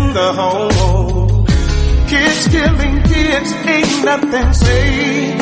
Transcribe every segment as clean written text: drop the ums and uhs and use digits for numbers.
in the home. Kids killing kids, ain't nothing safe.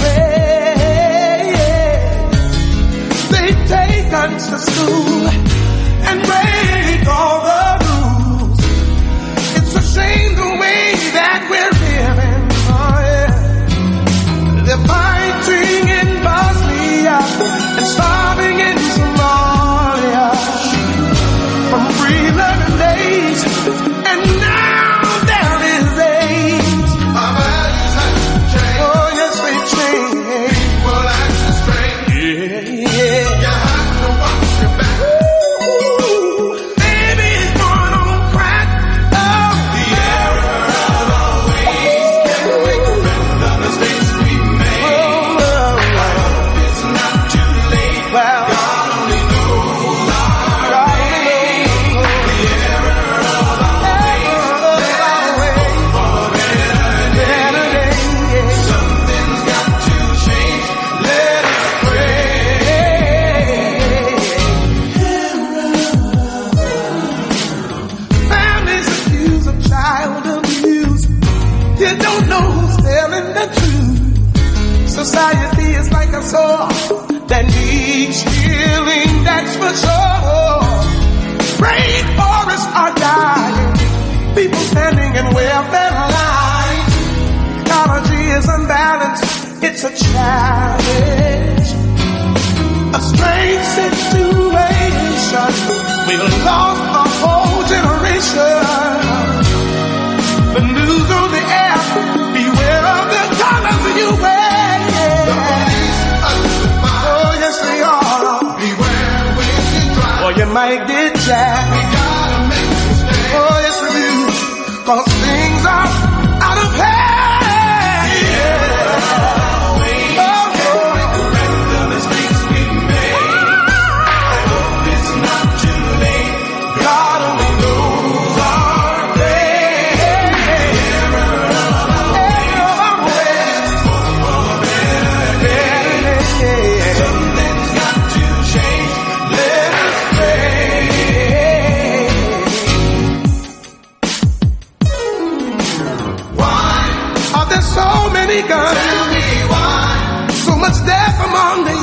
They take guns to school and break all the rules. It's a shame the way that we're living. Oh, yeah. They're fighting in Bosnia and starving in Somalia from free learning days, and now there is AIDS. Our values have to change. Oh yes, they change. People act strange. Yeah. You have to watch your back. Ooh, baby, it's going on crack. Oh, the error of always can make a record of mistakes we made. Oh, I hope it's not too late. Well, God only knows our pain. The error of always for better days. Something's got to change. Let us pray. Families accused of child abuse. You don't know who's telling the truth. Society is like a sword that needs healing, that's for sure. Rainforests are dying, people standing in welfare lines. Ecology is unbalanced, it's a challenge. A strange situation, we lost a whole generation. The news on the air, beware of the colors you wear. Oh yes they are. Beware when you drive, or you might get jacked. We gotta make a mistake. Oh yes we do, 'cause things are out of hand. Yeah. Oh, make a record of the mistakes we made. I hope it's not too late. God only knows our pain. Something's got to change. Let us pray. Why are there so many guns? Tell me why. So much death among the